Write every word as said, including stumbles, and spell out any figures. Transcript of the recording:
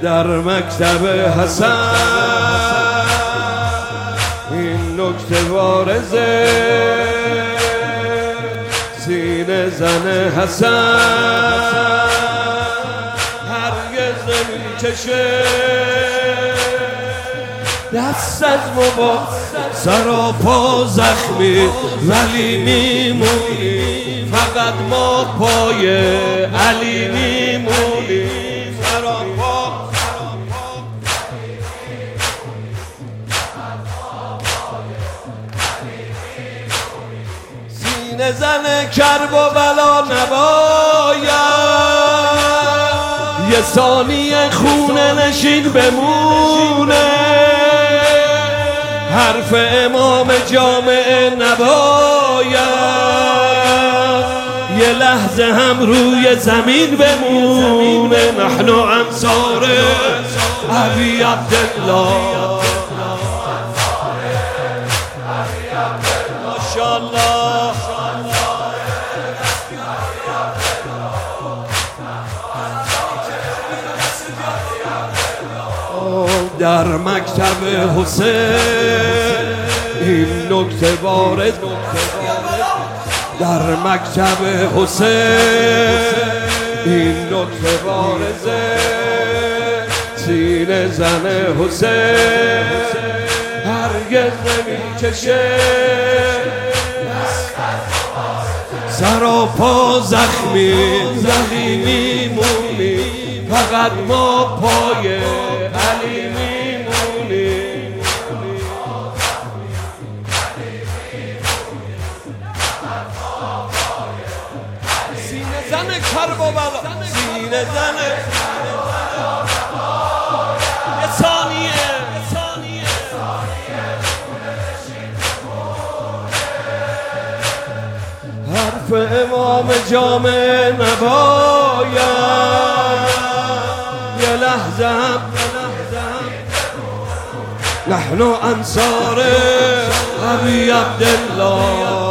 در مکتب حسن این نکته وارزه سینه زن حسن هرگز نمیکشه دست از بابا سراپا زخمی ولی میمونی فقط ما پای علی میمونی سراپا سینه زن کرب و بلا نباید یه ثانیه خونه نشین بمونه حرف امام جامعه نباید یه لحظه هم روی زمین بمونه نحن انصار ابی عبدالله ماشاءالله در مکتب حسین این نکته وارد در مکتب حسین این نکته وارزه سینه زن حسین هرگز نمیکشه سراپا زخمی زخمی میمونی فقط ما پای علی میمونی سینه زن کرب و بلا سینه زن یه ثانیه حرف امام جامع نباید یه لحظه هم نحن انصار ابی عبدالله